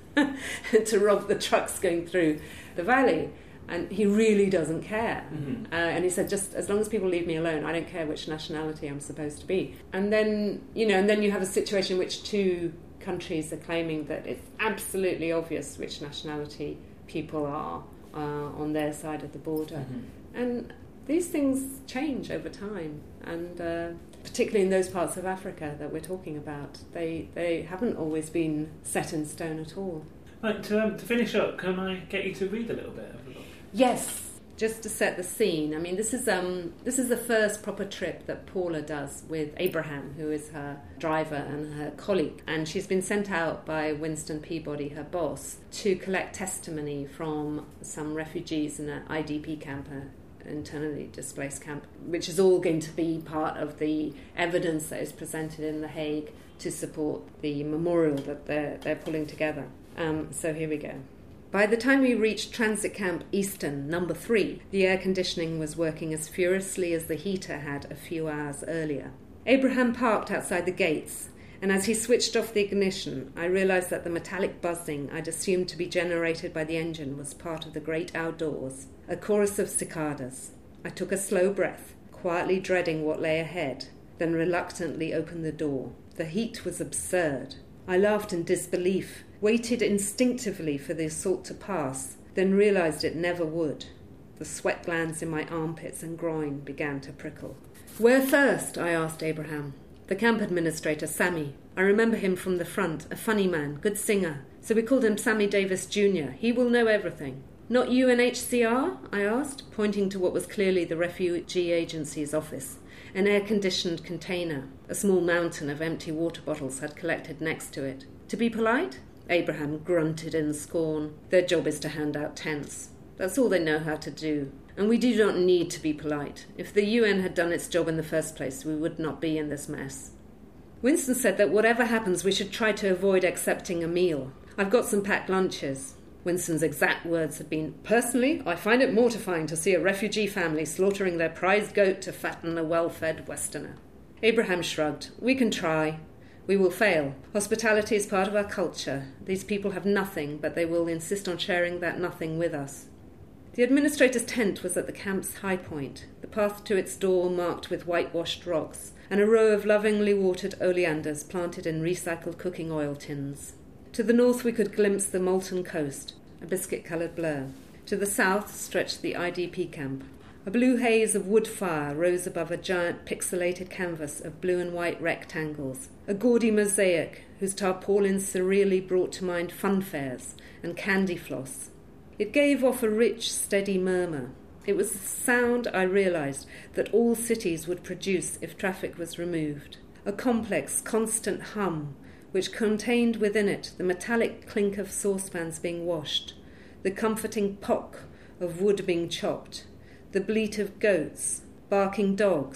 B: to rob the trucks going through the valley. And he really doesn't care. Mm-hmm. Uh, and he said, just as long as people leave me alone, I don't care which nationality I'm supposed to be. And then, you know, and then you have a situation in which two countries are claiming that it's absolutely obvious which nationality people are uh, on their side of the border. Mm-hmm. And these things change over time. And uh, particularly in those parts of Africa that we're talking about, they, they haven't always been set in stone at all.
A: Right, to, um, to finish up, can I get you to read a little bit of the book?
B: Yes, just to set the scene. I mean, this is um, this is the first proper trip that Paula does with Abraham, who is her driver and her colleague. And she's been sent out by Winston Peabody, her boss, to collect testimony from some refugees in an I D P camp, an internally displaced camp, which is all going to be part of the evidence that is presented in The Hague to support the memorial that they're, they're pulling together. Um, so here we go. By the time we reached Transit Camp Easton, number three, the air conditioning was working as furiously as the heater had a few hours earlier. Abraham parked outside the gates, and as he switched off the ignition, I realised that the metallic buzzing I'd assumed to be generated by the engine was part of the great outdoors, a chorus of cicadas. I took a slow breath, quietly dreading what lay ahead, then reluctantly opened the door. The heat was absurd. I laughed in disbelief, waited instinctively for the assault to pass, then realised it never would. The sweat glands in my armpits and groin began to prickle. "Where first?" I asked Abraham. The camp administrator, Sammy. I remember him from the front, a funny man, good singer. So we called him Sammy Davis Junior He will know everything. "Not U N H C R?" I asked, pointing to what was clearly the Refugee Agency's office. An air-conditioned container, a small mountain of empty water bottles had collected next to it. "To be polite?" Abraham grunted in scorn. "Their job is to hand out tents. That's all they know how to do. And we do not need to be polite. If the U N had done its job in the first place, we would not be in this mess." Winston said that whatever happens, we should try to avoid accepting a meal. "I've got some packed lunches." Winston's exact words had been, "Personally, I find it mortifying to see a refugee family slaughtering their prized goat to fatten a well-fed Westerner." Abraham shrugged. "We can try. We will fail. Hospitality is part of our culture. These people have nothing, but they will insist on sharing that nothing with us." The administrator's tent was at the camp's high point, the path to its door marked with whitewashed rocks, and a row of lovingly watered oleanders planted in recycled cooking oil tins. To the north we could glimpse the molten coast, a biscuit-coloured blur. To the south stretched the I D P camp. A blue haze of wood fire rose above a giant pixelated canvas of blue and white rectangles, a gaudy mosaic whose tarpaulins surreally brought to mind fun fairs and candy floss. It gave off a rich, steady murmur. It was the sound, I realised, that all cities would produce if traffic was removed. A complex, constant hum, which contained within it the metallic clink of saucepans being washed, the comforting pock of wood being chopped, the bleat of goats, barking dogs,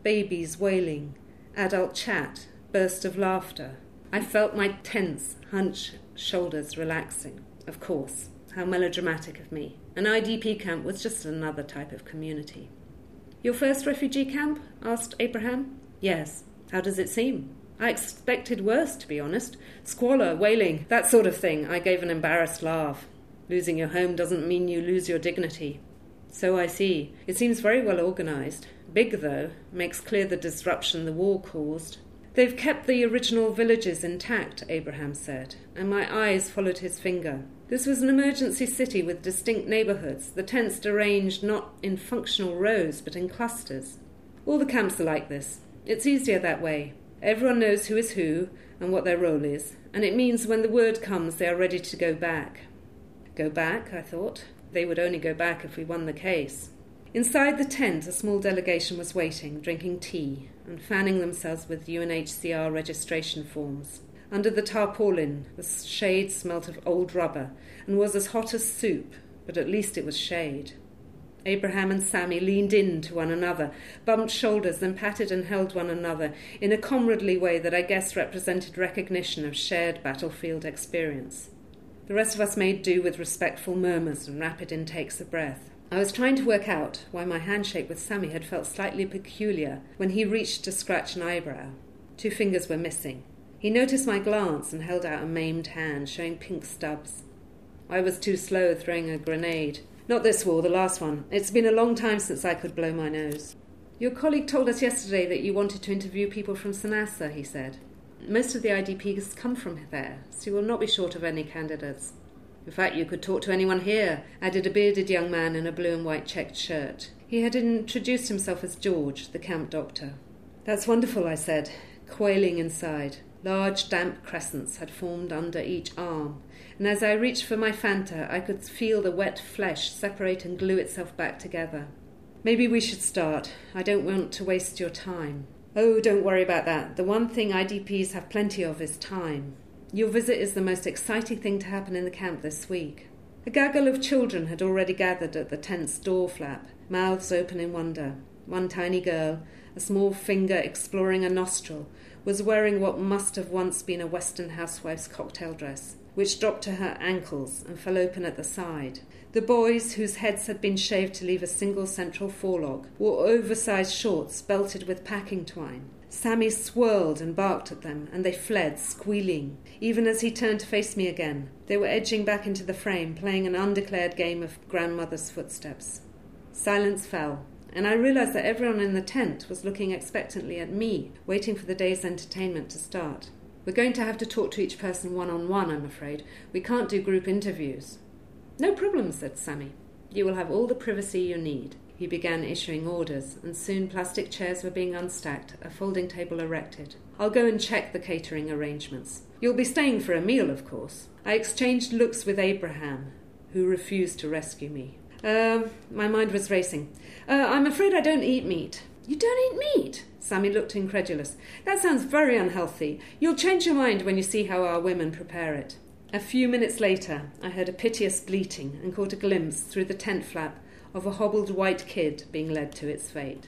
B: babies wailing, adult chat, burst of laughter. I felt my tense, hunched shoulders relaxing. Of course, how melodramatic of me. An I D P camp was just another type of community. Your first refugee camp? Asked Abraham. Yes. How does it seem? I expected worse, to be honest. Squalor, wailing, that sort of thing. I gave an embarrassed laugh. Losing your home doesn't mean you lose your dignity. So I see. It seems very well organised. Big, though. Makes clear the disruption the war caused. They've kept the original villages intact, Abraham said, and my eyes followed his finger. This was an emergency city with distinct neighbourhoods, the tents arranged not in functional rows but in clusters. All the camps are like this. It's easier that way. Everyone knows who is who and what their role is, and it means when the word comes they are ready to go back. Go back, I thought. They would only go back if we won the case. Inside the tent, a small delegation was waiting, drinking tea, and fanning themselves with U N H C R registration forms. Under the tarpaulin, the shade smelt of old rubber, and was as hot as soup, but at least it was shade. Abraham and Sammy leaned in to one another, bumped shoulders, then patted and held one another in a comradely way that I guess represented recognition of shared battlefield experience. The rest of us made do with respectful murmurs and rapid intakes of breath. I was trying to work out why my handshake with Sammy had felt slightly peculiar when he reached to scratch an eyebrow. Two fingers were missing. He noticed my glance and held out a maimed hand, showing pink stubs. I was too slow throwing a grenade. Not this war, the last one. It's been a long time since I could blow my nose. Your colleague told us yesterday that you wanted to interview people from Sanassa, he said. Most of the I D Ps come from there, so you will not be short of any candidates. In fact, you could talk to anyone here, added a bearded young man in a blue and white checked shirt. He had introduced himself as George, the camp doctor. That's wonderful, I said, quailing inside. Large, damp crescents had formed under each arm, and as I reached for my Fanta, I could feel the wet flesh separate and glue itself back together. Maybe we should start. I don't want to waste your time. Oh, don't worry about that. The one thing I D Ps have plenty of is time. Your visit is the most exciting thing to happen in the camp this week. A gaggle of children had already gathered at the tent's door flap, mouths open in wonder. One tiny girl, a small finger exploring a nostril, was wearing what must have once been a Western housewife's cocktail dress, which dropped to her ankles and fell open at the side. The boys, whose heads had been shaved to leave a single central forelock, wore oversized shorts belted with packing twine. Sammy swirled and barked at them, and they fled, squealing. Even as he turned to face me again, they were edging back into the frame, playing an undeclared game of grandmother's footsteps. Silence fell, and I realized that everyone in the tent was looking expectantly at me, waiting for the day's entertainment to start. We're going to have to talk to each person one-on-one, I'm afraid. We can't do group interviews. No problem, said Sammy. You will have all the privacy you need. He began issuing orders, and soon plastic chairs were being unstacked, a folding table erected. I'll go and check the catering arrangements. You'll be staying for a meal, of course. I exchanged looks with Abraham, who refused to rescue me. Uh, my mind was racing. Uh, I'm afraid I don't eat meat. You don't eat meat? Sammy looked incredulous. That sounds very unhealthy. You'll change your mind when you see how our women prepare it. A few minutes later, I heard a piteous bleating and caught a glimpse through the tent flap of a hobbled white kid being led to its fate.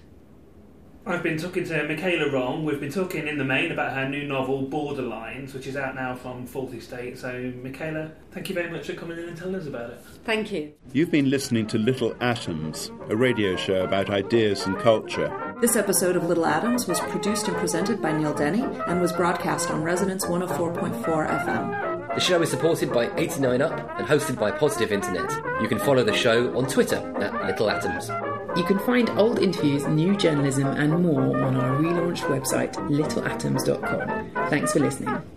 A: I've been talking to Michaela Wrong. We've been talking in the main about her new novel, Borderlines, which is out now from Faulty State. So, Michaela, thank you very much for coming in and telling us about it.
B: Thank you.
E: You've been listening to Little Atoms, a radio show about ideas and culture.
D: This episode of Little Atoms was produced and presented by Neil Denny and was broadcast on Resonance one oh four point four F M.
F: The show is supported by eighty-nine up and hosted by Positive Internet. You can follow the show on Twitter at Little Atoms.
G: You can find old interviews, new journalism and more on our relaunched website, little atoms dot com. Thanks for listening.